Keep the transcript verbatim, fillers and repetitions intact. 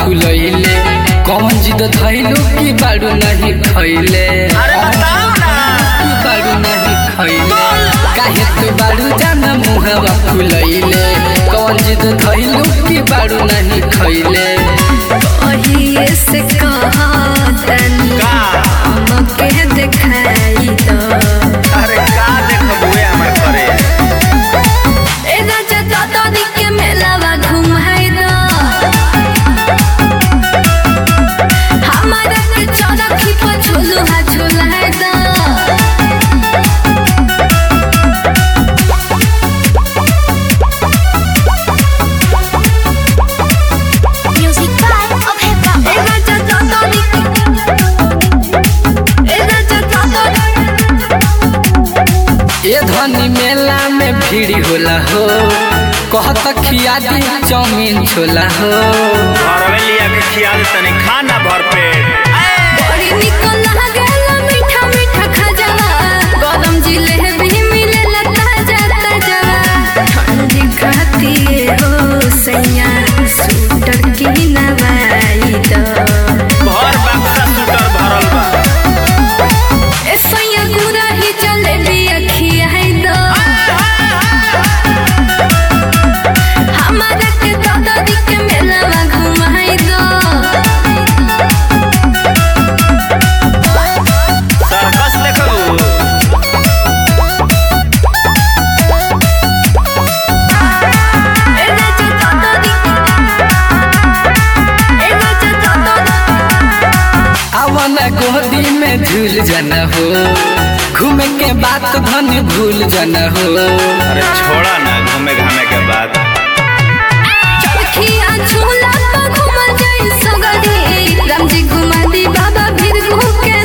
खुलैले कौन जिद धैलू की बाड़ू नहीं खैले बाड़ू नहीं खैले काहे तू बाड़ू जाना मुहवा खुलैले कौन जिद धैलू की बाड़ू नहीं खैले कहिए से कहा तनी हमके दिखाई दो। अरे का देखबुए हमर करे ए राजा दादा दी के मेलावा घुमाई दो हमारा के चरखी पर झुलुहा झुलाई दो। म्यूजिक बाय अभय बाबा। ए राजा दादा दी ए राजा दादा ये धनी मेला में भीड़ होला हो कहत खिया दी चाउमीन छोला हो घरवे लिया के खिया दे तनी खाना भर पेट बड़ी निक लागेला मीठा मीठा खजवा गरम जिलेबी मिलेला ताजा ताजा ठंडी खाती हो सैया सूटर की नवाई दो। भर बक्सा सूटर भरल बा ए सैया गुरा ही जलेबी खियाई दो हमारा के दादा दी के मेलावा घुमाई दो। सर्कस देखबू ए राजा दादा दी ए राजा दादा आवना गोदी में झूल जाना हो घूमे के बात धन भूल जाना हो अरे छोड़ा ना घूमे घामे के बाद चरखिया झूला पर घूमल जाई सगरी राम जी घुमा दी बाबा फिर घूम के